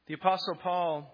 The Apostle Paul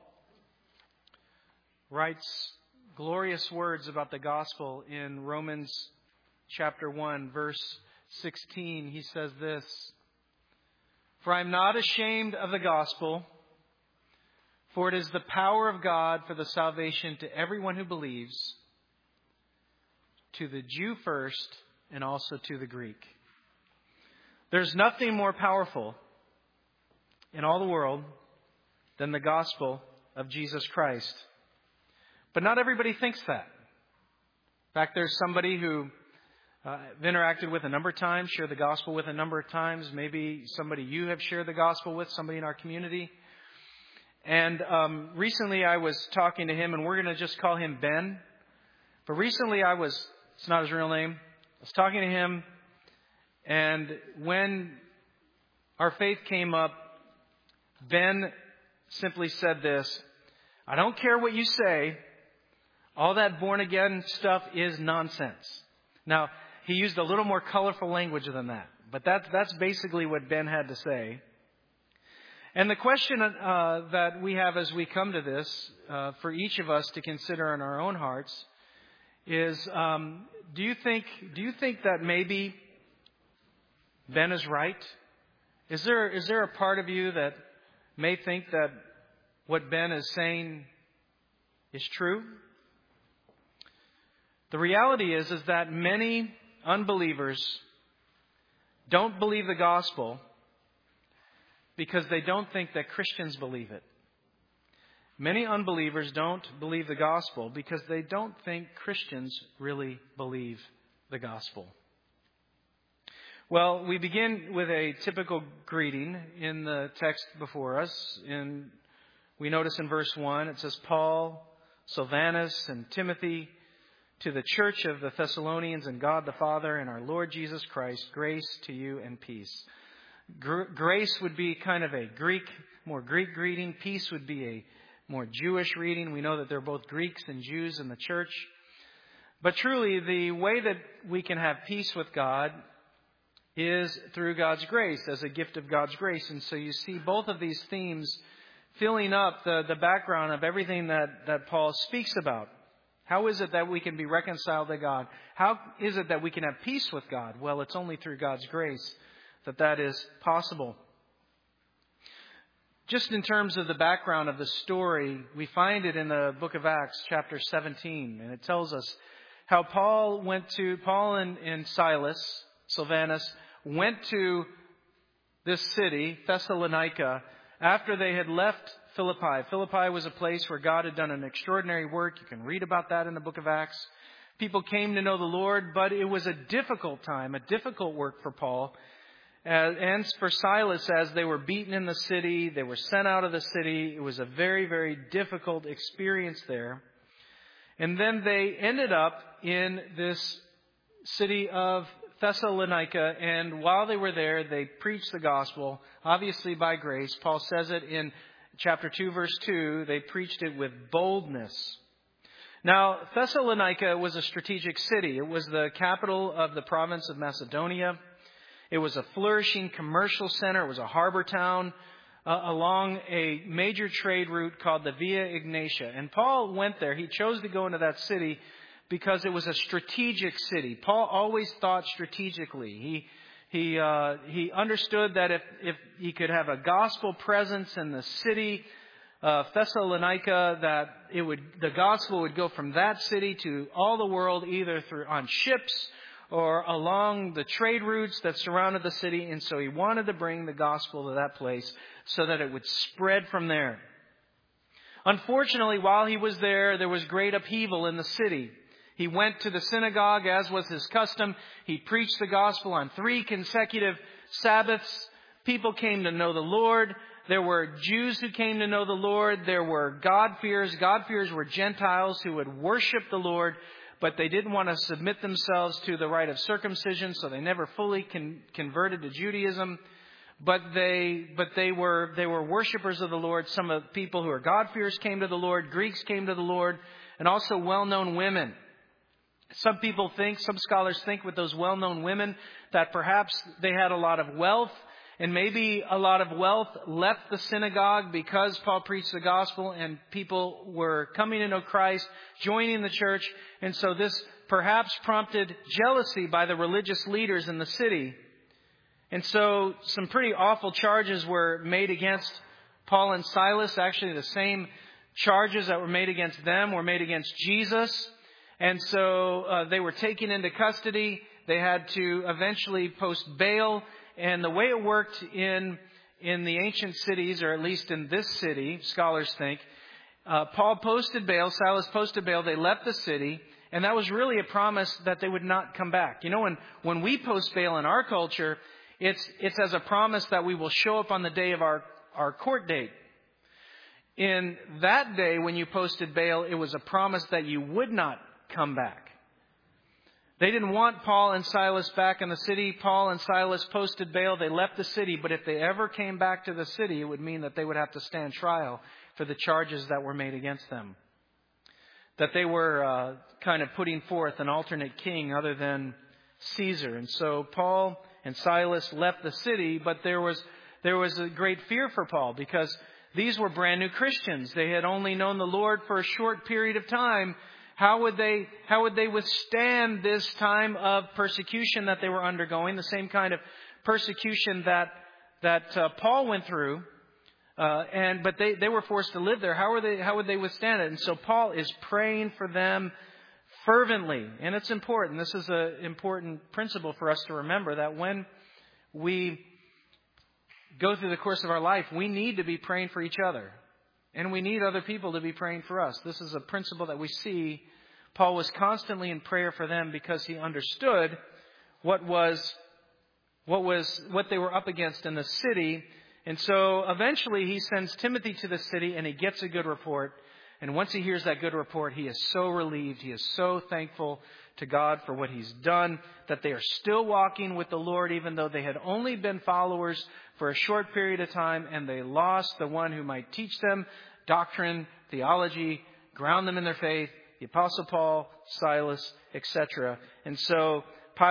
writes glorious words about the gospel in Romans chapter 1, verse 16. He says this, "For I am not ashamed of the gospel, for it is the power of God for the salvation to everyone who believes, to the Jew first and also to the Greek." There's nothing more powerful in all the world than the gospel of Jesus Christ. But not everybody thinks that. In fact, there's somebody who I've interacted with a number of times, shared the gospel with a number of times, maybe somebody you have shared the gospel with, somebody in our community. And recently I was talking to him, and we're going to just call him Ben. But recently it's not his real name, I was talking to him, and when our faith came up, Ben simply said this, "I don't care what you say, all that born again stuff is nonsense." Now, he used a little more colorful language than that, but that's basically what Ben had to say. And the question that we have as we come to this, for each of us to consider in our own hearts, is do you think that maybe Ben is right? Is there a part of you that may think that what Ben is saying is true? The reality is that many unbelievers don't believe the gospel because they don't think that Christians believe it. Many unbelievers don't believe the gospel because they don't think Christians really believe the gospel. Well, we begin with a typical greeting in the text before us. We notice in verse 1, it says, "Paul, Silvanus, and Timothy, to the church of the Thessalonians and God the Father and our Lord Jesus Christ, grace to you and peace." Grace would be kind of a more Greek greeting. Peace would be a more Jewish reading. We know that they're both Greeks and Jews in the church. But truly, the way that we can have peace with God is through God's grace, as a gift of God's grace. And so you see both of these themes filling up the background of everything that Paul speaks about. How is it that we can be reconciled to God? How is it that we can have peace with God? Well, it's only through God's grace that is possible. Just in terms of the background of the story, we find it in the book of Acts, chapter 17. And it tells us how Paul and Silas, Silvanus, went to this city, Thessalonica, after they had left Philippi. Philippi was a place where God had done an extraordinary work. You can read about that in the book of Acts. People came to know the Lord, but it was a difficult time, a difficult work for Paul and for Silas, as they were beaten in the city. They were sent out of the city. It was a very, very difficult experience there. And then they ended up in this city of Thessalonica, and while they were there, they preached the gospel, obviously by grace. Paul says it in chapter 2, verse 2, they preached it with boldness. Now, Thessalonica was a strategic city. It was the capital of the province of Macedonia. It was a flourishing commercial center. It was a harbor town along a major trade route called the Via Egnatia. And Paul went there. He chose to go into that city because it was a strategic city. Paul always thought strategically. He understood that if he could have a gospel presence in the city of Thessalonica, that the gospel would go from that city to all the world, either on ships or along the trade routes that surrounded the city. And so he wanted to bring the gospel to that place so that it would spread from there. Unfortunately, while he was there was great upheaval in the city. He went to the synagogue, as was his custom. He preached the gospel on 3 consecutive Sabbaths. People came to know the Lord. There were Jews who came to know the Lord. There were God-fearers. God-fearers were Gentiles who would worship the Lord, but they didn't want to submit themselves to the rite of circumcision, so they never fully converted to Judaism. But they were worshipers of the Lord. Some of the people who are God-fearers came to the Lord. Greeks came to the Lord, and also well-known women. Some scholars think with those well-known women that perhaps they had a lot of wealth and maybe a lot of wealth left the synagogue because Paul preached the gospel and people were coming to know Christ, joining the church. And so this perhaps prompted jealousy by the religious leaders in the city. And so some pretty awful charges were made against Paul and Silas. Actually, the same charges that were made against them were made against Jesus. And so they were taken into custody. They had to eventually post bail. And the way it worked in the ancient cities, or at least in this city, scholars think, Paul posted bail, Silas posted bail, they left the city, and that was really a promise that they would not come back. You know, when we post bail in our culture, it's as a promise that we will show up on the day of our court date. In that day, when you posted bail, it was a promise that you would not come back. They didn't want Paul and Silas back in the city. Paul and Silas posted bail. They left the city. But if they ever came back to the city, it would mean that they would have to stand trial for the charges that were made against them. That they were kind of putting forth an alternate king other than Caesar. And so Paul and Silas left the city. But there was a great fear for Paul because these were brand new Christians. They had only known the Lord for a short period of time. How would they withstand this time of persecution that they were undergoing? The same kind of persecution that Paul went through, but they were forced to live there. How would they withstand it? And so Paul is praying for them fervently, and it's important. This is an important principle for us to remember, that when we go through the course of our life, we need to be praying for each other. And we need other people to be praying for us. This is a principle that we see. Paul was constantly in prayer for them because he understood what they were up against in the city. And so eventually he sends Timothy to the city and he gets a good report. And once he hears that good report, he is so relieved. He is so thankful to God for what he's done, that they are still walking with the Lord, even though they had only been followers for a short period of time, and they lost the one who might teach them doctrine, theology, ground them in their faith, the Apostle Paul, Silas, etc. And so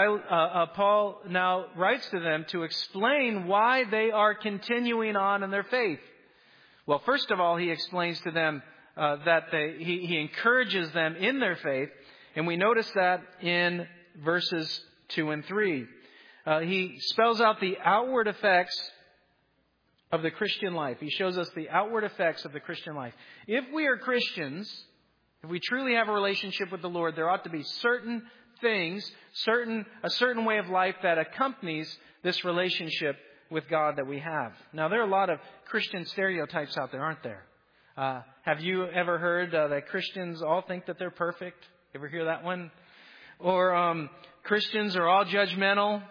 Paul now writes to them to explain why they are continuing on in their faith. Well, first of all, he explains to them that he encourages them in their faith. And we notice that in verses 2 and 3. He spells out the outward effects of the Christian life. He shows us the outward effects of the Christian life. If we are Christians, if we truly have a relationship with the Lord, there ought to be certain things, a certain way of life that accompanies this relationship with God that we have. Now, there are a lot of Christian stereotypes out there, aren't there? Have you ever heard that Christians all think that they're perfect? Ever hear that one? Or Christians are all judgmental?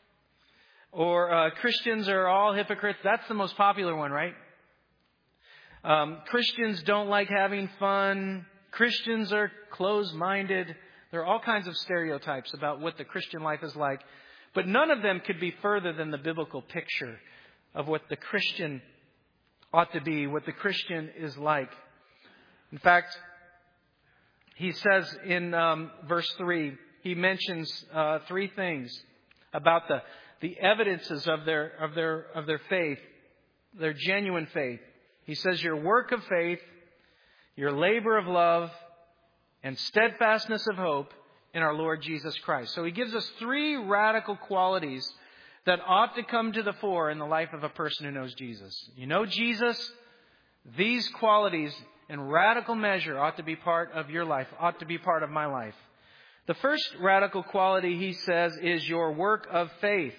Or Christians are all hypocrites? That's the most popular one, right? Christians don't like having fun. Christians are closed-minded. There are all kinds of stereotypes about what the Christian life is like. But none of them could be further than the biblical picture of what the Christian ought to be, what the Christian is like. In fact, he says in verse 3, he mentions 3 things about the evidences of their faith, their genuine faith. He says, your work of faith, your labor of love, and steadfastness of hope in our Lord Jesus Christ. So he gives us 3 radical qualities that ought to come to the fore in the life of a person who knows Jesus. You know Jesus, these qualities in radical measure ought to be part of your life, ought to be part of my life. The first radical quality, he says, is your work of faith.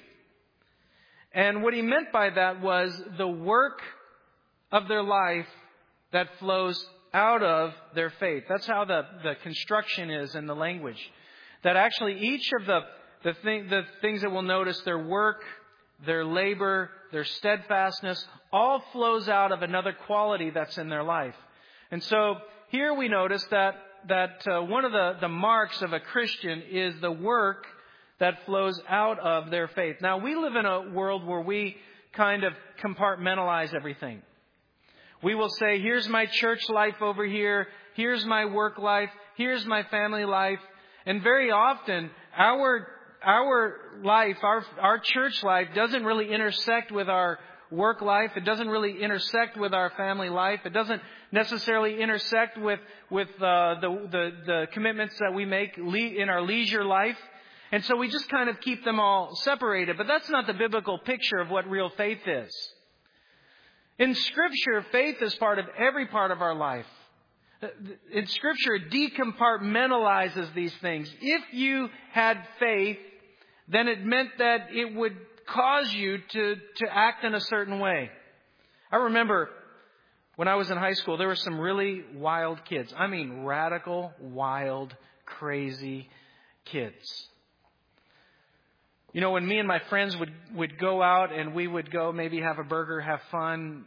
And what he meant by that was the work of their life that flows out of their faith. That's how the construction is in the language. That actually each of the things that we'll notice, their work, their labor, their steadfastness, all flows out of another quality that's in their life. And so here we notice that one of the marks of a Christian is the work that flows out of their faith. Now, we live in a world where we kind of compartmentalize everything. We will say, here's my church life over here. Here's my work life. Here's my family life. And very often, our our life, our church life doesn't really intersect with our work life. It doesn't really intersect with our family life. It doesn't necessarily intersect with the commitments that we make in our leisure life. And so we just kind of keep them all separated. But that's not the biblical picture of what real faith is. In Scripture, faith is part of every part of our life. In Scripture, it decompartmentalizes these things. If you had faith, then it meant that it would cause you to act in a certain way. I remember when I was in high school, there were some really wild kids. I mean, radical, wild, crazy kids. You know, when me and my friends would go out and we would go maybe have a burger, have fun,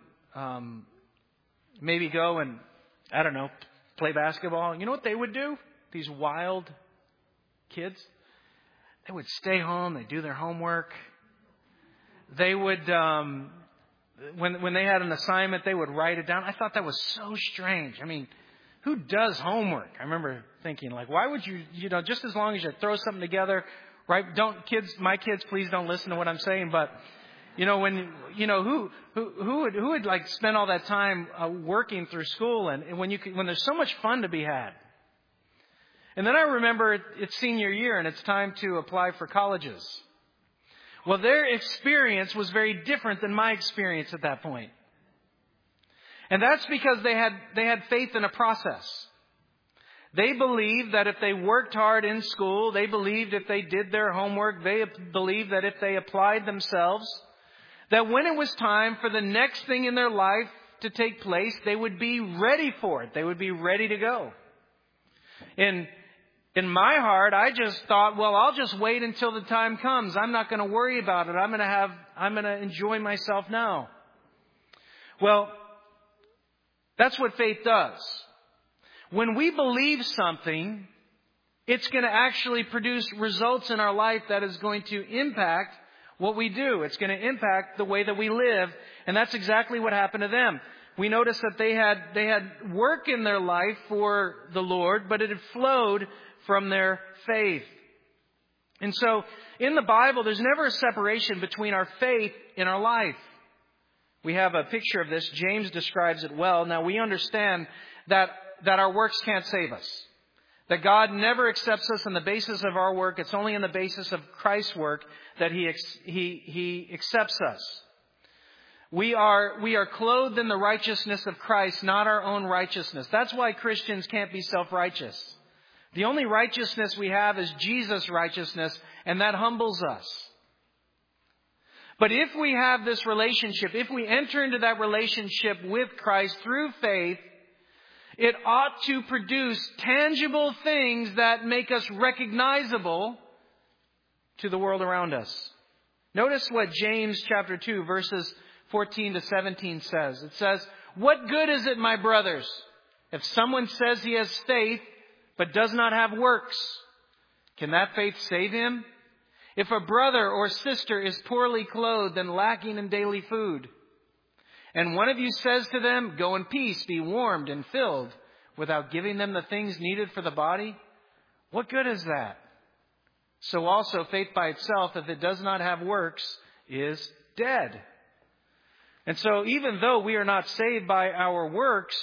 maybe go and, I don't know, play basketball. You know what they would do? These wild kids? They would stay home. They'd do their homework. They would, when they had an assignment, they would write it down. I thought that was so strange. I mean, who does homework? I remember thinking, like, why would you, just as long as you throw something together, right? My kids, please don't listen to what I'm saying. But, who would like spend all that time working through school and when there's so much fun to be had. And then I remember it's senior year and it's time to apply for colleges. Well, their experience was very different than my experience at that point. And that's because they had faith in a process. They believed that if they worked hard in school, they believed if they did their homework, they believed that if they applied themselves, that when it was time for the next thing in their life to take place, they would be ready for it. They would be ready to go. In my heart, I just thought, well, I'll just wait until the time comes. I'm not going to worry about it. I'm going to enjoy myself now. Well, that's what faith does. When we believe something, it's going to actually produce results in our life that is going to impact what we do. It's going to impact the way that we live. And that's exactly what happened to them. We notice that they had work in their life for the Lord, but it had flowed from their faith. And so in the Bible, there's never a separation between our faith and our life. We have a picture of this. James describes it well. Now we understand that our works can't save us. That God never accepts us on the basis of our work. It's only on the basis of Christ's work that He accepts us. We are clothed in the righteousness of Christ, not our own righteousness. That's why Christians can't be self-righteous. The only righteousness we have is Jesus' righteousness, and that humbles us. But if we have this relationship, if we enter into that relationship with Christ through faith, it ought to produce tangible things that make us recognizable to the world around us. Notice what James chapter 2 verses 14 to 17 says. It says, "What good is it, my brothers, if someone says he has faith but does not have works? Can that faith save him? If a brother or sister is poorly clothed and lacking in daily food, and one of you says to them, 'Go in peace, be warmed and filled,' without giving them the things needed for the body, what good is that? So also faith by itself, if it does not have works, is dead." And so even though we are not saved by our works,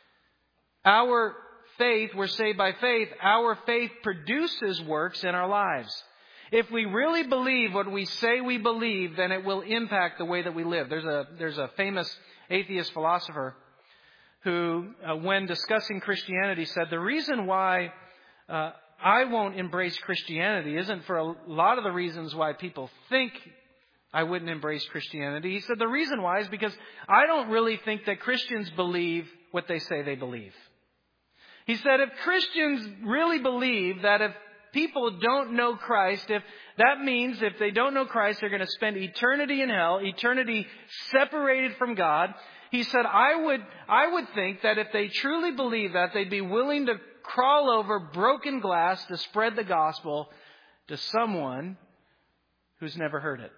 our faith, we're saved by faith, our faith produces works in our lives. If we really believe what we say we believe, then it will impact the way that we live. There's a famous atheist philosopher who, when discussing Christianity, said, the reason why I won't embrace Christianity isn't for a lot of the reasons why people think I wouldn't embrace Christianity. He said the reason why is because I don't really think that Christians believe what they say they believe. He said if Christians really believe that if people don't know Christ, if that means if they don't know Christ, they're going to spend eternity in hell, eternity separated from God. He said, I would think that if they truly believe that, they'd be willing to crawl over broken glass to spread the gospel to someone who's never heard it.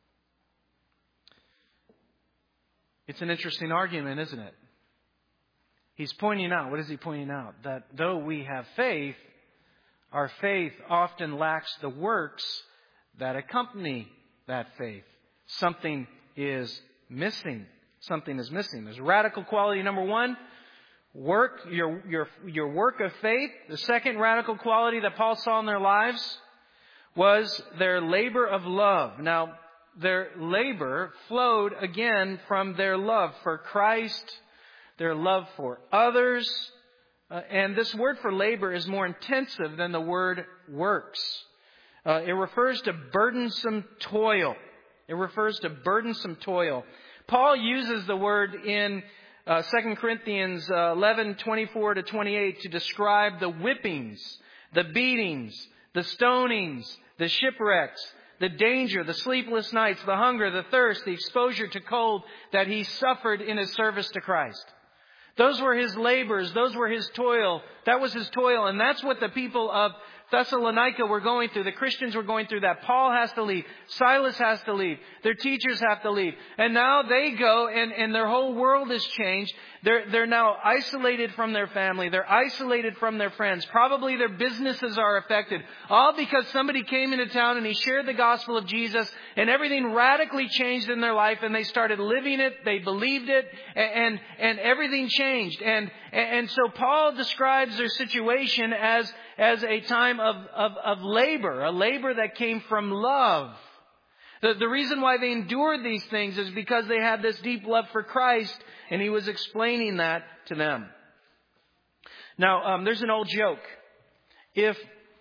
It's an interesting argument, isn't it? He's pointing out, what is he pointing out? That though we have faith, our faith often lacks the works that accompany that faith. Something is missing. Something is missing. There's radical quality number one, work, your work of faith. The second radical quality that Paul saw in their lives was their labor of love. Now, their labor flowed again from their love for Christ, their love for others. And this word for labor is more intensive than the word works. It refers to burdensome toil. It refers to burdensome toil. Paul uses the word in 2 Corinthians 11:24-28 to describe the whippings, the beatings, the stonings, the shipwrecks, the danger, the sleepless nights, the hunger, the thirst, the exposure to cold that he suffered in his service to Christ. Those were his labors. Those were his toil. That was his toil. And that's what the people of Thessalonica were going through. The Christians were going through that. Paul has to leave. Silas has to leave. Their teachers have to leave. And now they go and their whole world has changed. They're now isolated from their family. They're isolated from their friends. Probably their businesses are affected. All because somebody came into town and he shared the gospel of Jesus and everything radically changed in their life and they started living it. They believed it and everything changed. And so Paul describes their situation as a time of labor, a labor that came from love. The reason why they endured these things is because they had this deep love for Christ, and he was explaining that to them. Now, there's an old joke. If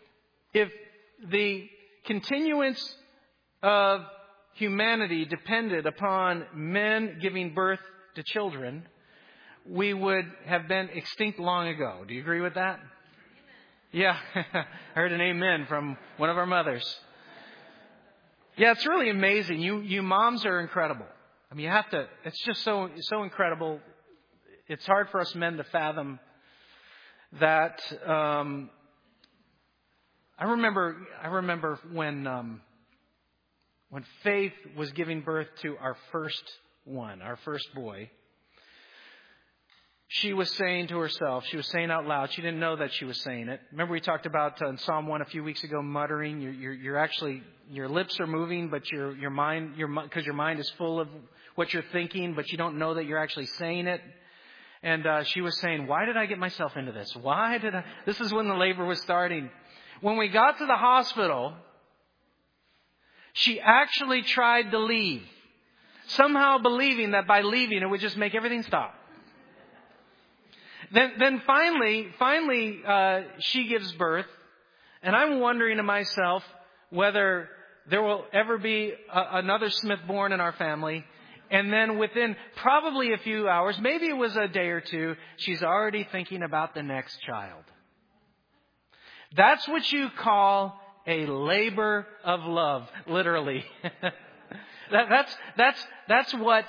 the continuance of humanity depended upon men giving birth to children, we would have been extinct long ago. Do you agree with that? Yeah, I heard an amen from one of our mothers. Yeah, it's really amazing. You moms are incredible. I mean, you have to, it's just so incredible. It's hard for us men to fathom that. I remember when Faith was giving birth to our first boy. She was saying to herself, she was saying out loud, she didn't know that she was saying it. Remember we talked about in Psalm 1 a few weeks ago, muttering. You're actually, your lips are moving, but your mind is full of what you're thinking, but you don't know that you're actually saying it. And she was saying, why did I get myself into this? This is when the labor was starting. When we got to the hospital, she actually tried to leave, somehow believing that by leaving it would just make everything stop. Then finally, she gives birth, and I'm wondering to myself whether there will ever be another Smith born in our family. And then within probably a few hours, maybe it was a day or two, she's already thinking about the next child. That's what you call a labor of love, literally. That's what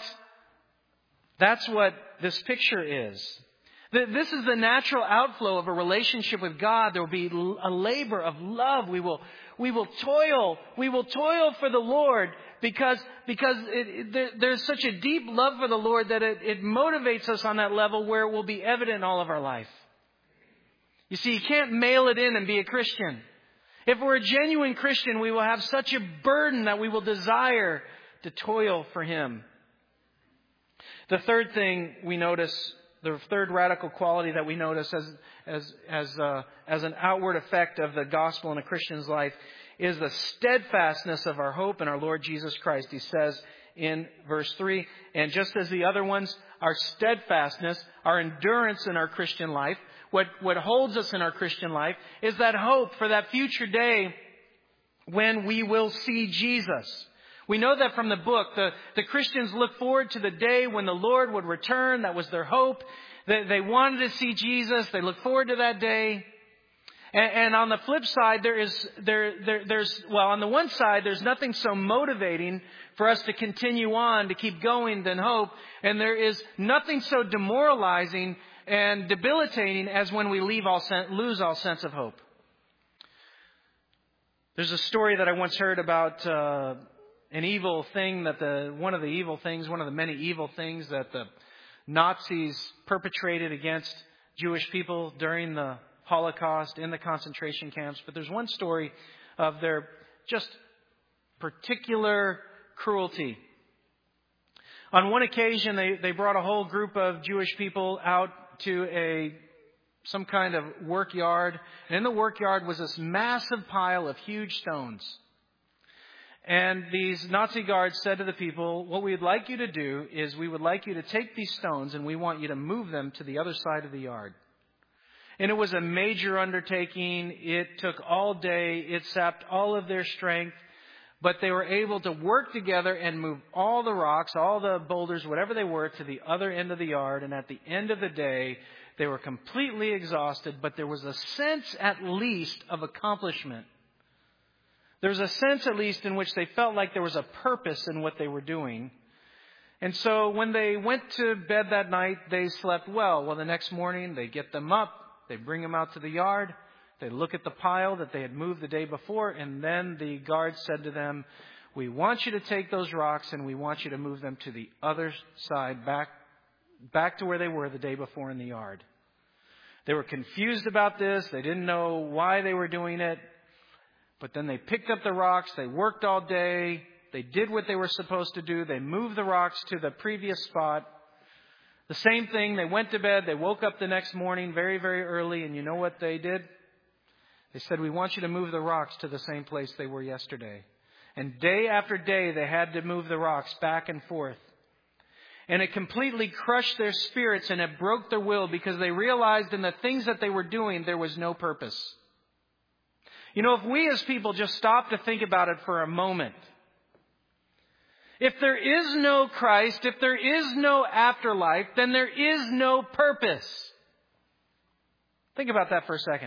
this picture is. This is the natural outflow of a relationship with God. There will be a labor of love. We will toil. We will toil for the Lord because there's such a deep love for the Lord that it motivates us on that level where it will be evident in all of our life. You see, you can't mail it in and be a Christian. If we're a genuine Christian, we will have such a burden that we will desire to toil for Him. The third thing we notice, the third radical quality that we notice as an outward effect of the gospel in a Christian's life is the steadfastness of our hope in our Lord Jesus Christ. He says in verse 3, and just as the other ones, our steadfastness, our endurance in our Christian life, what holds us in our Christian life is that hope for that future day when we will see Jesus. We know that from the book. The Christians look forward to the day when the Lord would return. That was their hope. They wanted to see Jesus. They look forward to that day. And on the flip side, on the one side, there's nothing so motivating for us to continue on, to keep going than hope. And there is nothing so demoralizing and debilitating as when we lose all sense of hope. There's a story that I once heard about an evil thing one of the many evil things that the Nazis perpetrated against Jewish people during the Holocaust in the concentration camps. But there's one story of their just particular cruelty. On one occasion, they brought a whole group of Jewish people out to some kind of work yard. And in the work yard was this massive pile of huge stones. And these Nazi guards said to the people, what we'd like you to do is we would like you to take these stones and we want you to move them to the other side of the yard. And it was a major undertaking. It took all day. It sapped all of their strength. But they were able to work together and move all the rocks, all the boulders, whatever they were, to the other end of the yard. And at the end of the day, they were completely exhausted. But there was a sense, at least, of accomplishment. There was a sense, at least, in which they felt like there was a purpose in what they were doing. And so when they went to bed that night, they slept well. Well, the next morning, they get them up. They bring them out to the yard. They look at the pile that they had moved the day before. And then the guard said to them, we want you to take those rocks and we want you to move them to the other side, back to where they were the day before in the yard. They were confused about this. They didn't know why they were doing it. But then they picked up the rocks. They worked all day. They did what they were supposed to do. They moved the rocks to the previous spot. The same thing. They went to bed. They woke up the next morning very, very early. And you know what they did? They said, we want you to move the rocks to the same place they were yesterday. And day after day, they had to move the rocks back and forth. And it completely crushed their spirits and it broke their will because they realized in the things that they were doing, there was no purpose. You know, if we as people just stop to think about it for a moment, if there is no Christ, if there is no afterlife, then there is no purpose. Think about that for a second.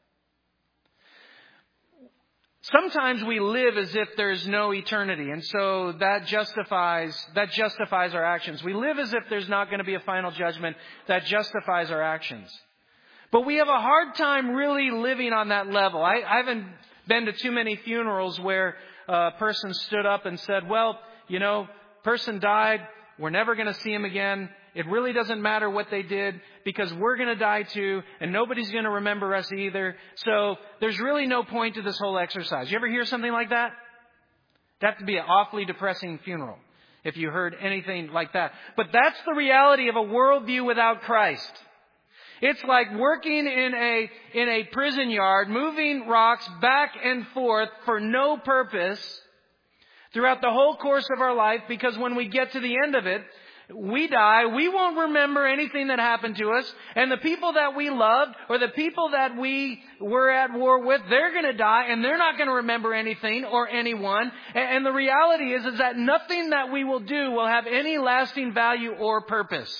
Sometimes we live as if there's no eternity, and so that justifies our actions. We live as if there's not going to be a final judgment. That justifies our actions. But we have a hard time really living on that level. I haven't been to too many funerals where a person stood up and said, well, you know, person died. We're never going to see him again. It really doesn't matter what they did because we're going to die too and nobody's going to remember us either. So there's really no point to this whole exercise. You ever hear something like that? That'd have to be an awfully depressing funeral if you heard anything like that. But that's the reality of a worldview without Christ. It's like working in a prison yard, moving rocks back and forth for no purpose throughout the whole course of our life, because when we get to the end of it, we die, we won't remember anything that happened to us, and the people that we loved or the people that we were at war with, they're going to die and they're not going to remember anything or anyone. And the reality is that nothing that we will do will have any lasting value or purpose.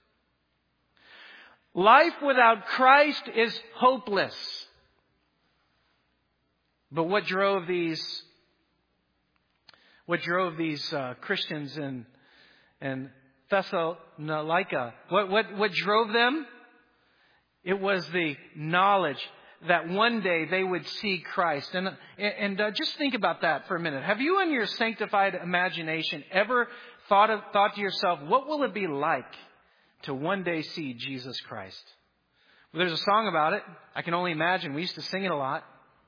Life without Christ is hopeless. But what drove these Christians in Thessalonica? What drove them? It was the knowledge that one day they would see Christ. And just think about that for a minute. Have you in your sanctified imagination ever thought to yourself, what will it be like to one day see Jesus Christ? Well, there's a song about it. I can only imagine. We used to sing it a lot.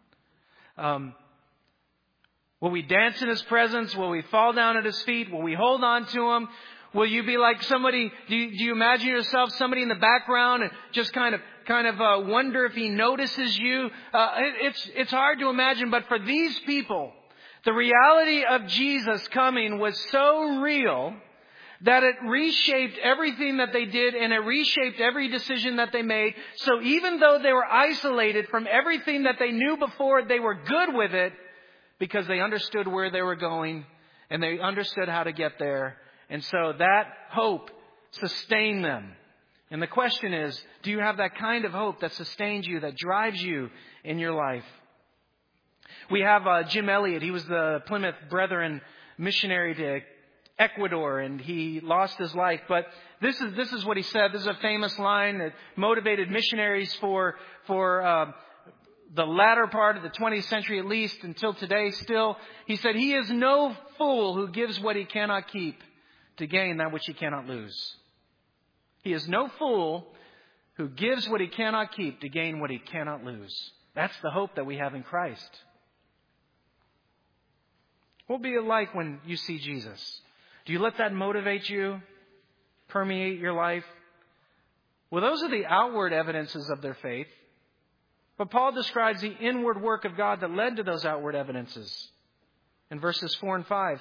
Will we dance in His presence? Will we fall down at His feet? Will we hold on to Him? Will you be like somebody? Do you imagine yourself somebody in the background and just kind of wonder if He notices you? It's hard to imagine, but for these people, the reality of Jesus coming was so real that it reshaped everything that they did and it reshaped every decision that they made. So even though they were isolated from everything that they knew before, they were good with it because they understood where they were going and they understood how to get there. And so that hope sustained them. And the question is, do you have that kind of hope that sustains you, that drives you in your life? We have Jim Elliot. He was the Plymouth Brethren missionary to Ecuador, and he lost his life. But this is what he said. This is a famous line that motivated missionaries for the latter part of the 20th century, at least until today still. He said, "He is no fool who gives what he cannot keep to gain that which he cannot lose." He is no fool who gives what he cannot keep to gain what he cannot lose. That's the hope that we have in Christ. What will it be like when you see Jesus? Do you let that motivate you, permeate your life? Well, those are the outward evidences of their faith. But Paul describes the inward work of God that led to those outward evidences in verses 4 and 5.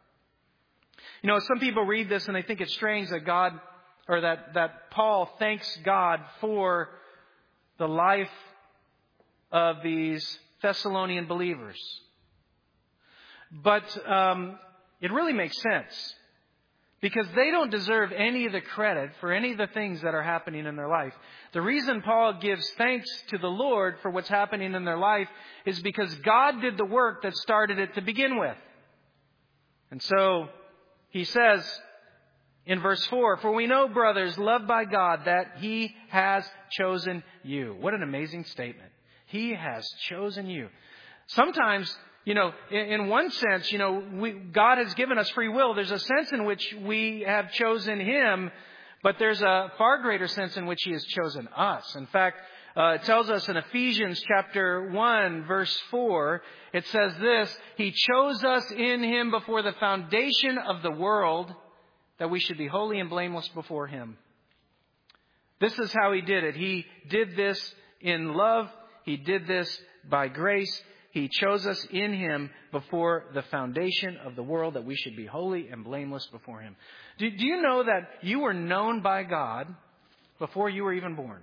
You know, some people read this and they think it's strange that God, or that Paul thanks God for the life of these Thessalonian believers. But it really makes sense, because they don't deserve any of the credit for any of the things that are happening in their life. The reason Paul gives thanks to the Lord for what's happening in their life is because God did the work that started it to begin with. And so he says in verse 4, "For we know, brothers, loved by God, that He has chosen you." What an amazing statement. He has chosen you. Sometimes, in one sense, God has given us free will. There's a sense in which we have chosen Him, but there's a far greater sense in which He has chosen us. In fact, it tells us in Ephesians chapter 1, verse 4, it says this: "He chose us in Him before the foundation of the world, that we should be holy and blameless before Him." This is how He did it. He did this in love. He did this by grace. He chose us in Him before the foundation of the world, that we should be holy and blameless before Him. Do you know that you were known by God before you were even born?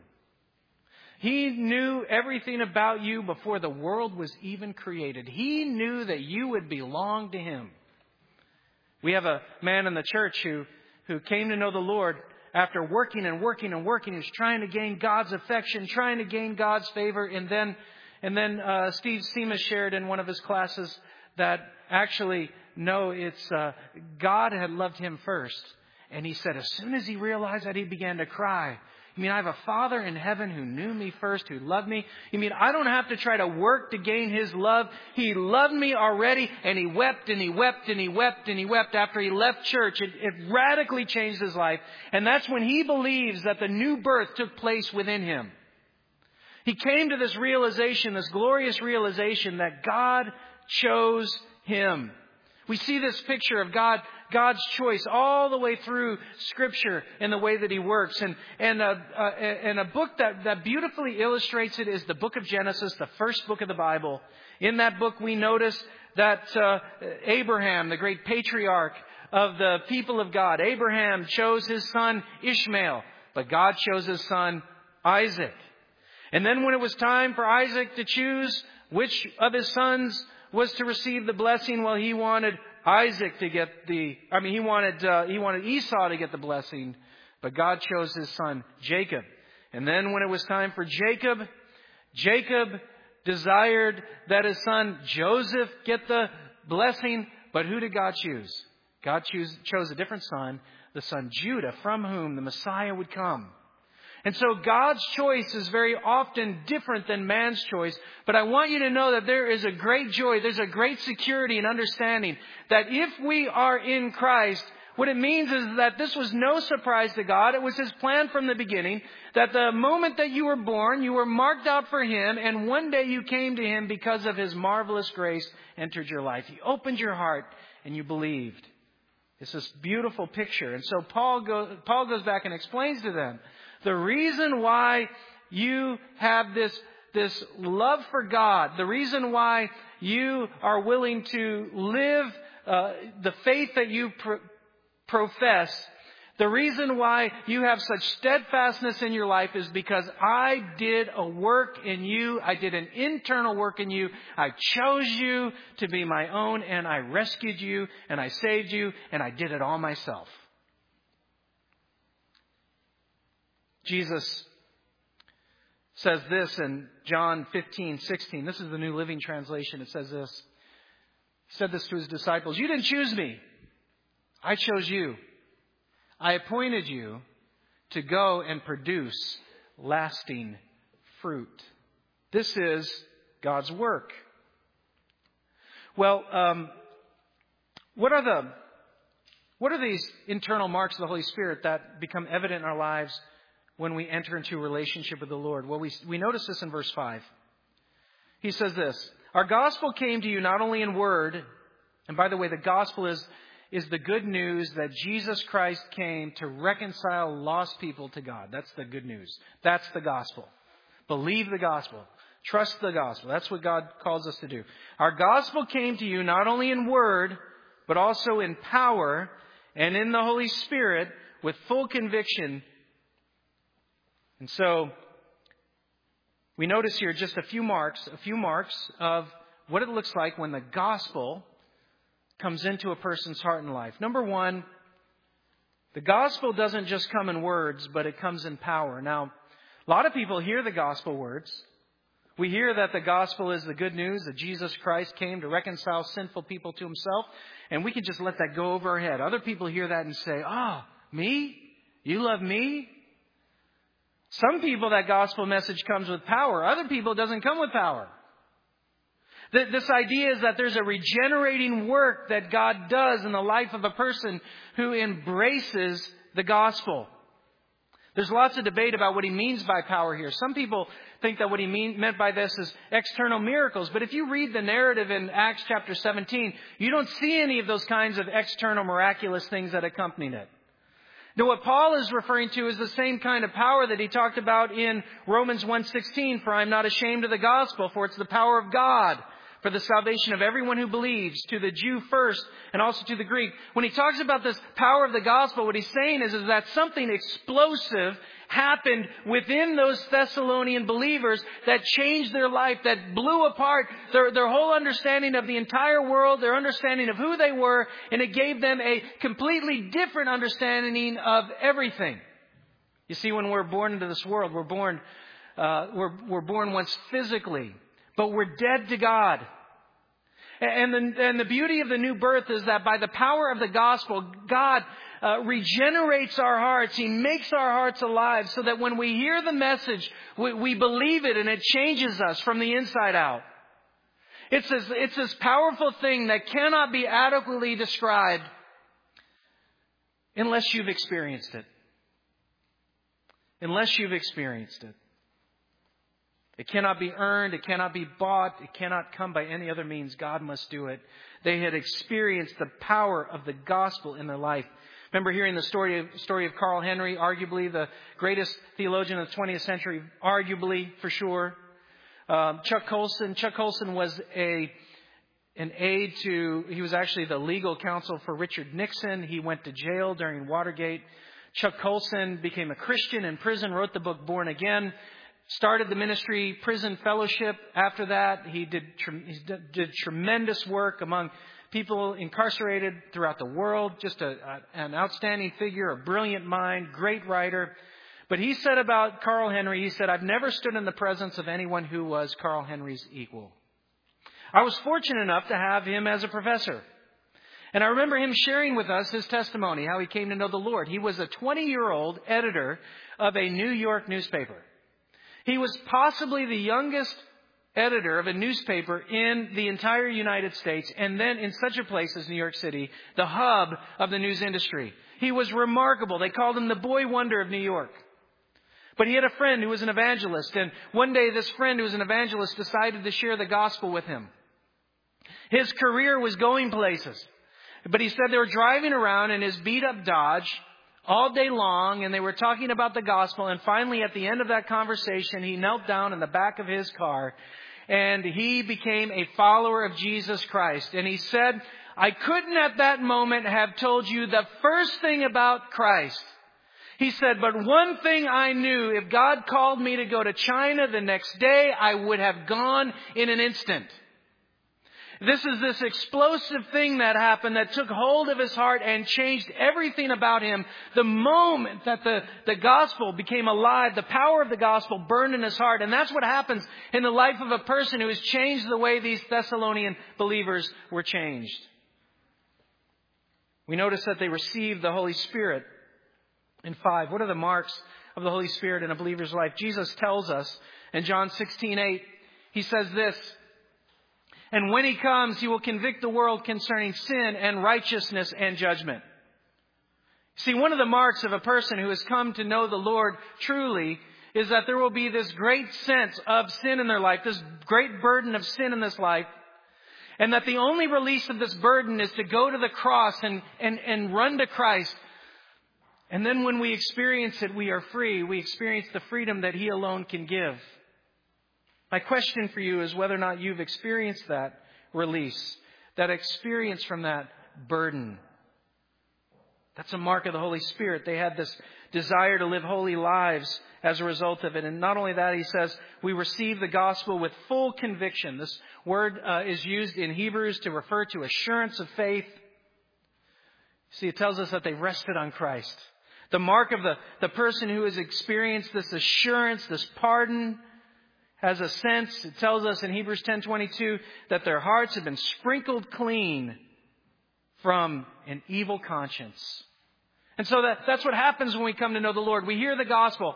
He knew everything about you before the world was even created. He knew that you would belong to Him. We have a man in the church who came to know the Lord after working and working and working. He was trying to gain God's affection, trying to gain God's favor. And then Steve Seamus shared in one of his classes that actually, no, it's God had loved him first. And he said as soon as he realized that, he began to cry. You mean I have a Father in heaven who knew me first, who loved me? You mean I don't have to try to work to gain His love? He loved me already, and he wept and he wept and he wept and he wept after he left church. It radically changed his life. And that's when he believes that the new birth took place within him. He came to this realization, this glorious realization, that God chose him. We see this picture of God's choice all the way through Scripture in the way that He works. And a book that beautifully illustrates it is the book of Genesis, the first book of the Bible. In that book, we notice that Abraham, the great patriarch of the people of God, Abraham chose his son Ishmael, but God chose his son Isaac. And then when it was time for Isaac to choose which of his sons was to receive the blessing, well, he wanted Isaac to get he wanted Esau to get the blessing, but God chose his son Jacob. And then when it was time for Jacob desired that his son Joseph get the blessing, but who did God choose? God chose a different son, the son Judah, from whom the Messiah would come. And so God's choice is very often different than man's choice. But I want you to know that there is a great joy, there's a great security and understanding that if we are in Christ, what it means is that this was no surprise to God. It was His plan from the beginning, that the moment that you were born, you were marked out for Him, and one day you came to Him because of His marvelous grace entered your life. He opened your heart and you believed. It's this beautiful picture. And so Paul goes back and explains to them the reason why you have this love for God, the reason why you are willing to live the faith that you profess, the reason why you have such steadfastness in your life is because I did a work in you. I did an internal work in you. I chose you to be my own, and I rescued you, and I saved you, and I did it all myself. Jesus says this in John 15:16. This is the New Living Translation. It says this. He said this to His disciples. "You didn't choose me. I chose you. I appointed you to go and produce lasting fruit." This is God's work. Well, what are these internal marks of the Holy Spirit that become evident in our lives when we enter into a relationship with the Lord? Well, we notice this in verse 5. He says this: "Our gospel came to you not only in word, And by the way, the gospel is the good news that Jesus Christ came to reconcile lost people to God. That's the good news. That's the gospel. Believe the gospel. Trust the gospel. That's what God calls us to do. Our gospel came to you not only in word, but also in power and in the Holy Spirit with full conviction. And so we notice here just a few marks of what it looks like when the gospel comes into a person's heart and life. Number one, the gospel doesn't just come in words, but it comes in power. Now, a lot of people hear the gospel words. We hear that the gospel is the good news that Jesus Christ came to reconcile sinful people to himself, and we can just let that go over our head. Other people hear that and say, me? You love me? Some people, that gospel message comes with power. Other people, it doesn't come with power. This idea is that there's a regenerating work that God does in the life of a person who embraces the gospel. There's lots of debate about what he means by power here. Some people think that what he meant by this is external miracles. But if you read the narrative in Acts chapter 17, you don't see any of those kinds of external miraculous things that accompany it. Now, what Paul is referring to is the same kind of power that he talked about in Romans 1:16, for I am not ashamed of the gospel, for it's the power of God for the salvation of everyone who believes, to the Jew first and also to the Greek. When he talks about this power of the gospel, what he's saying is that something explosive happened within those Thessalonian believers that changed their life, that blew apart their whole understanding of the entire world, their understanding of who they were, and it gave them a completely different understanding of everything. You see, when we're born into this world, we're born once physically, but we're dead to God. And the beauty of the new birth is that by the power of the gospel, God regenerates our hearts. He makes our hearts alive so that when we hear the message, we believe it and it changes us from the inside out. It's this powerful thing that cannot be adequately described unless you've experienced it. Unless you've experienced it. It cannot be earned. It cannot be bought. It cannot come by any other means. God must do it. They had experienced the power of the gospel in their life. Remember hearing the story of Carl Henry, arguably the greatest theologian of the 20th century, arguably for sure. Chuck Colson. Chuck Colson was he was actually the legal counsel for Richard Nixon. He went to jail during Watergate. Chuck Colson became a Christian in prison, wrote the book Born Again. Started the ministry Prison Fellowship. After that, he did tremendous work among people incarcerated throughout the world. Just an outstanding figure, a brilliant mind, great writer. But he said about Carl Henry, he said, I've never stood in the presence of anyone who was Carl Henry's equal. I was fortunate enough to have him as a professor. And I remember him sharing with us his testimony, how he came to know the Lord. He was a 20-year-old editor of a New York newspaper. He was possibly the youngest editor of a newspaper in the entire United States, and then in such a place as New York City, the hub of the news industry. He was remarkable. They called him the boy wonder of New York. But he had a friend who was an evangelist, and one day this friend who was an evangelist decided to share the gospel with him. His career was going places. But he said they were driving around in his beat-up Dodge all day long, and they were talking about the gospel. And finally, at the end of that conversation, he knelt down in the back of his car, and he became a follower of Jesus Christ. And he said, I couldn't at that moment have told you the first thing about Christ. He said, but one thing I knew, if God called me to go to China the next day, I would have gone in an instant. This is this explosive thing that happened that took hold of his heart and changed everything about him. The moment that the gospel became alive, the power of the gospel burned in his heart. And that's what happens in the life of a person who has changed the way these Thessalonian believers were changed. We notice that they received the Holy Spirit. In 5, what are the marks of the Holy Spirit in a believer's life? Jesus tells us in John 16:8, he says this, and when he comes, he will convict the world concerning sin and righteousness and judgment. See, one of the marks of a person who has come to know the Lord truly is that there will be this great sense of sin in their life, this great burden of sin in this life. And that the only release of this burden is to go to the cross and run to Christ. And then when we experience it, we are free. We experience the freedom that He alone can give. My question for you is whether or not you've experienced that release, that experience from that burden. That's a mark of the Holy Spirit. They had this desire to live holy lives as a result of it. And not only that, he says, we receive the gospel with full conviction. This word is used in Hebrews to refer to assurance of faith. See, it tells us that they rested on Christ. The mark of the person who has experienced this assurance, this pardon, has a sense. It tells us in Hebrews 10:22 that their hearts have been sprinkled clean from an evil conscience. And so that's what happens when we come to know the Lord. We hear the gospel.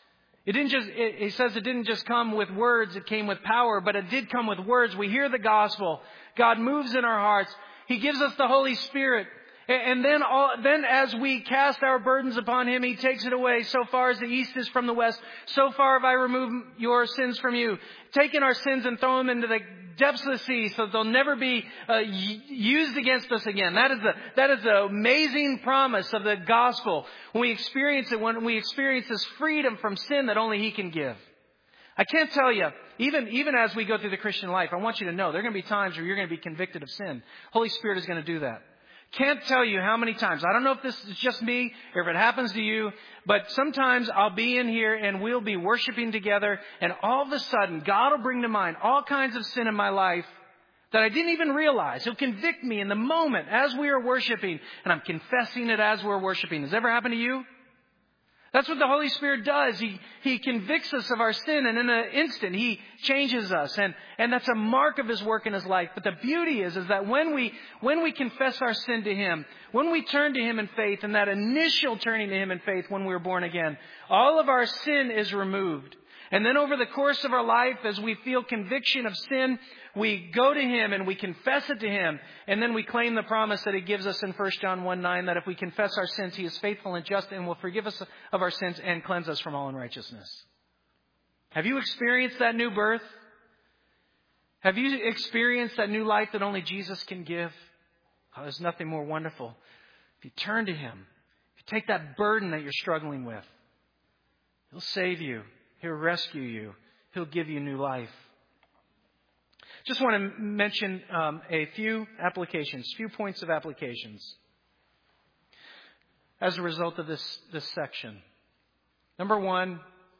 He says it didn't just come with words, it came with power, but it did come with words. We hear the gospel. God moves in our hearts. He gives us the Holy Spirit. And then as we cast our burdens upon Him, He takes it away. So far as the east is from the west, so far have I removed your sins from you. Taken our sins and throw them into the depths of the sea so that they'll never be used against us again. That is the amazing promise of the gospel. When we experience it, when we experience this freedom from sin that only He can give. I can't tell you, even as we go through the Christian life, I want you to know there are going to be times where you're going to be convicted of sin. Holy Spirit is going to do that. Can't tell you how many times. I don't know if this is just me or if it happens to you, but sometimes I'll be in here and we'll be worshiping together, and all of a sudden God will bring to mind all kinds of sin in my life that I didn't even realize. He'll convict me in the moment as we are worshiping, and I'm confessing it as we're worshiping. Has that ever happened to you? That's what the Holy Spirit does. He convicts us of our sin, and in an instant He changes us. And that's a mark of His work in His life. But the beauty is that when we confess our sin to Him, when we turn to Him in faith, and that initial turning to Him in faith when we were born again, all of our sin is removed. And then over the course of our life, as we feel conviction of sin, we go to Him and we confess it to Him. And then we claim the promise that He gives us in 1 John 1:9, that if we confess our sins, He is faithful and just and will forgive us of our sins and cleanse us from all unrighteousness. Have you experienced that new birth? Have you experienced that new life that only Jesus can give? Oh, there's nothing more wonderful. If you turn to Him, if you take that burden that you're struggling with, He'll save you. He'll rescue you. He'll give you new life. Just want to mention a few points of applications as a result of this section. Number one,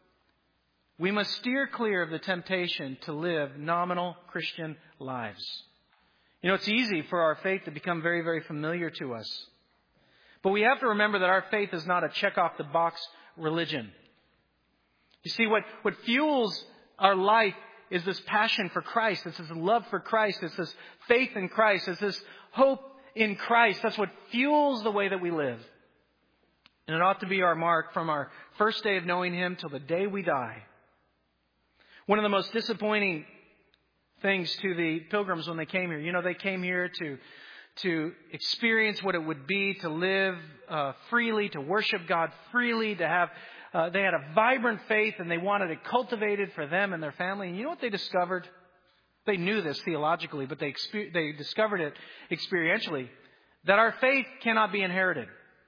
we must steer clear of the temptation to live nominal Christian lives. You know, it's easy for our faith to become very, very familiar to us. But we have to remember that our faith is not a check-off-the-box religion. You see, what fuels our life is this passion for Christ. It's this love for Christ. It's this faith in Christ. It's this hope in Christ. That's what fuels the way that we live. And it ought to be our mark from our first day of knowing Him till the day we die. One of the most disappointing things to the pilgrims when they came here, you know, they came here to experience what it would be to live freely, to worship God freely, to have they had a vibrant faith, and they wanted it cultivated for them and their family. And you know what they discovered? They knew this theologically, but they discovered it experientially, that our faith cannot be inherited.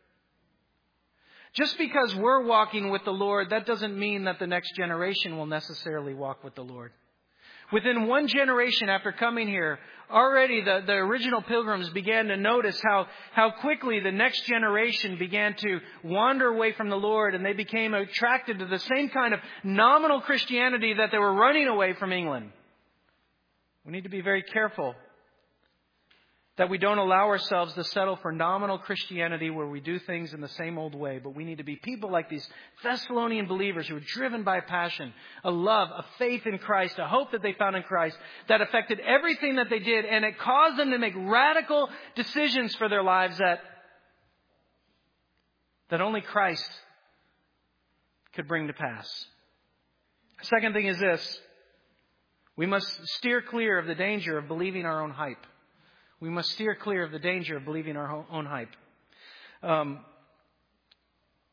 Just because we're walking with the Lord, that doesn't mean that the next generation will necessarily walk with the Lord. Within one generation after coming here, already the original pilgrims began to notice how quickly the next generation began to wander away from the Lord, and they became attracted to the same kind of nominal Christianity that they were running away from England. We need to be very careful that we don't allow ourselves to settle for nominal Christianity where we do things in the same old way. But we need to be people like these Thessalonian believers who are driven by passion, a love, a faith in Christ, a hope that they found in Christ that affected everything that they did. And it caused them to make radical decisions for their lives that only Christ could bring to pass. Second thing is this. We must steer clear of the danger of believing our own hype. We must steer clear of the danger of believing our own hype.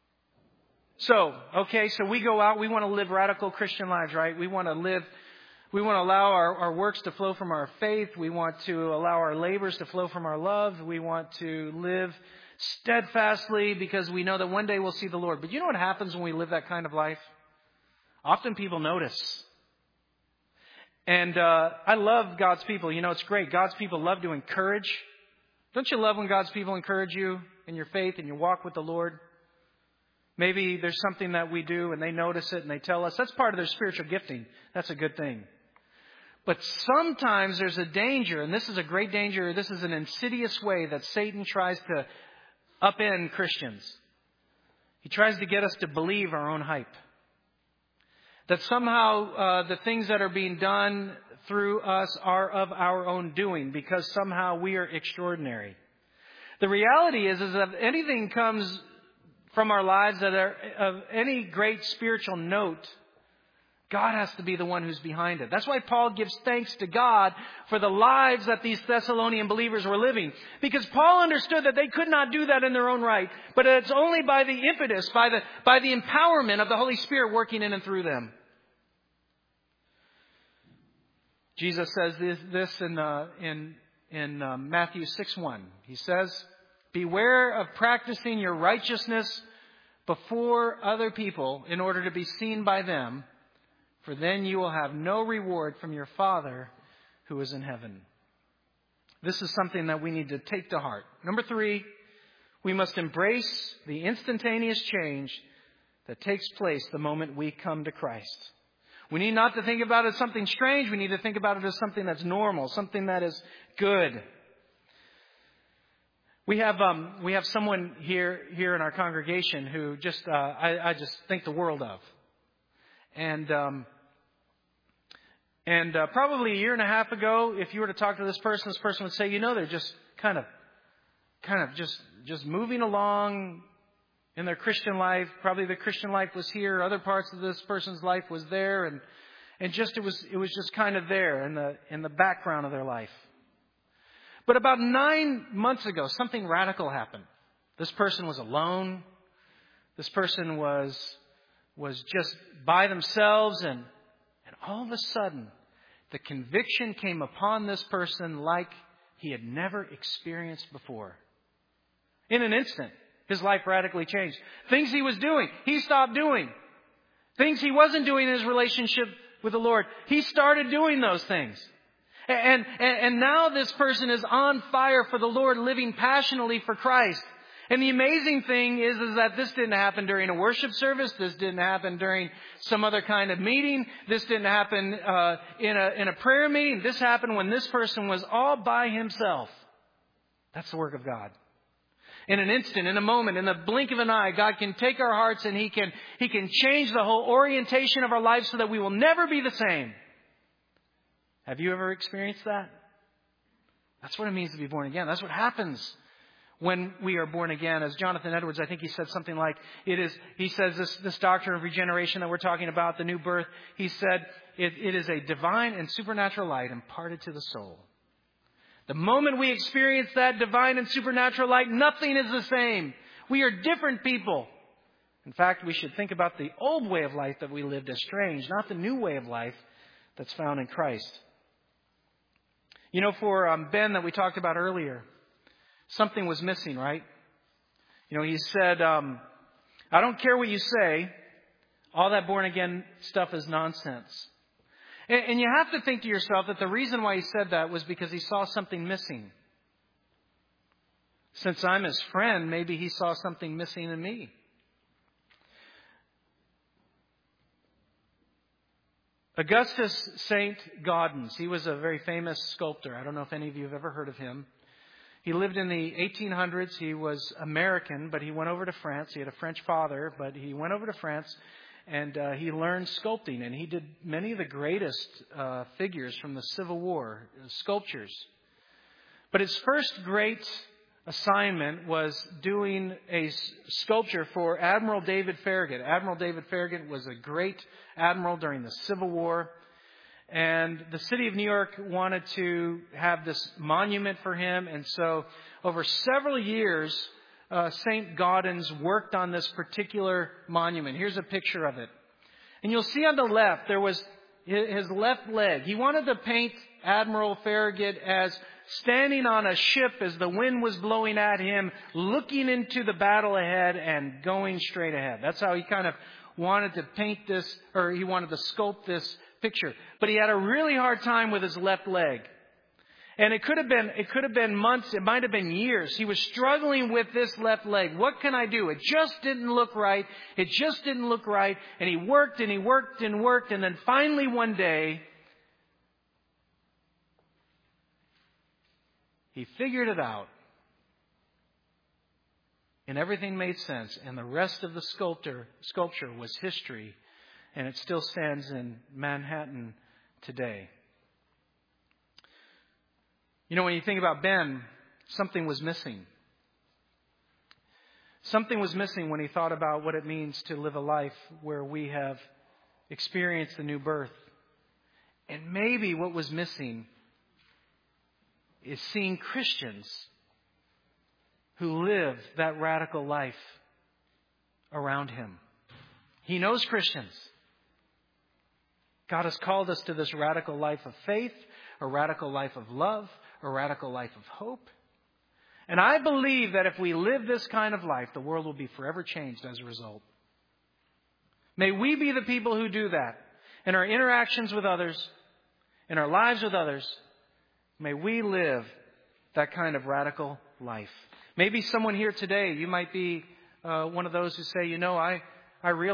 So we go out. We want to live radical Christian lives, right? We want to live We want to allow our works to flow from our faith. We want to allow our labors to flow from our love. We want to live steadfastly because we know that one day we'll see the Lord. But you know what happens when we live that kind of life? Often people notice. And I love God's people. You know, it's great. God's people love to encourage. Don't you love when God's people encourage you in your faith and your walk with the Lord? Maybe there's something that we do and they notice it and they tell us. That's part of their spiritual gifting. That's a good thing. But sometimes there's a danger, and this is a great danger. This is an insidious way that Satan tries to upend Christians. He tries to get us to believe our own hype. That somehow the things that are being done through us are of our own doing because somehow we are extraordinary. The reality is that if anything comes from our lives that are of any great spiritual note, God has to be the one who's behind it. That's why Paul gives thanks to God for the lives that these Thessalonian believers were living. Because Paul understood that they could not do that in their own right. But it's only by the impetus, by the empowerment of the Holy Spirit working in and through them. Jesus says this in Matthew 6:1. He says, "Beware of practicing your righteousness before other people in order to be seen by them. For then you will have no reward from your Father who is in heaven." This is something that we need to take to heart. Number 3, we must embrace the instantaneous change that takes place the moment we come to Christ. We need not to think about it as something strange. We need to think about it as something that's normal, something that is good. We have someone here in our congregation who just I just think the world of. And probably a year and a half ago, if you were to talk to this person would say, you know, they're just kind of just moving along in their Christian life. Probably the Christian life was here. Other parts of this person's life was there. And just, it was just kind of there in the background of their life. But about 9 months ago, something radical happened. This person was alone. This person was just by themselves, and all of a sudden, the conviction came upon this person like he had never experienced before. In an instant, his life radically changed. Things he was doing, he stopped doing. Things he wasn't doing in his relationship with the Lord, he started doing those things. And now this person is on fire for the Lord, living passionately for Christ. And the amazing thing is that this didn't happen during a worship service. This didn't happen during some other kind of meeting. This didn't happen in a prayer meeting. This happened when this person was all by himself. That's the work of God. In an instant, in a moment, in the blink of an eye, God can take our hearts and He can change the whole orientation of our lives so that we will never be the same. Have you ever experienced that? That's what it means to be born again. That's what happens when we are born again. As Jonathan Edwards, I think he said something like, he says this doctrine of regeneration that we're talking about, the new birth, he said, it is a divine and supernatural light imparted to the soul. The moment we experience that divine and supernatural light, nothing is the same. We are different people. In fact, we should think about the old way of life that we lived as strange, not the new way of life that's found in Christ. You know, for Ben that we talked about earlier, something was missing, right? You know, he said, I don't care what you say. All that born again stuff is nonsense. And you have to think to yourself that the reason why he said that was because he saw something missing. Since I'm his friend, maybe he saw something missing in me. Augustus St. Gaudens, he was a very famous sculptor. I don't know if any of you have ever heard of him. He lived in the 1800s. He was American, but he went over to France. He had a French father, but he went over to France and he learned sculpting. And he did many of the greatest figures from the Civil War, sculptures. But his first great assignment was doing a sculpture for Admiral David Farragut. Admiral David Farragut was a great admiral during the Civil War. And the city of New York wanted to have this monument for him. And so over several years, St. Gaudens worked on this particular monument. Here's a picture of it. And you'll see on the left, there was his left leg. He wanted to paint Admiral Farragut as standing on a ship as the wind was blowing at him, looking into the battle ahead and going straight ahead. That's how he kind of wanted to paint this, or he wanted to sculpt this picture. But he had a really hard time with his left leg. And it could have been months, it might have been years. He was struggling with this left leg. What can I do? It just didn't look right. It just didn't look right. And he worked and he worked and worked. And then finally one day, he figured it out. And everything made sense. And the rest of the sculpture was history. And it still stands in Manhattan today. You know, when you think about Ben, something was missing. Something was missing when he thought about what it means to live a life where we have experienced the new birth. And maybe what was missing is seeing Christians who live that radical life around him. He knows Christians. God has called us to this radical life of faith, a radical life of love, a radical life of hope. And I believe that if we live this kind of life, the world will be forever changed as a result. May we be the people who do that in our interactions with others, in our lives with others. May we live that kind of radical life. Maybe someone here today, you might be one of those who say, I realize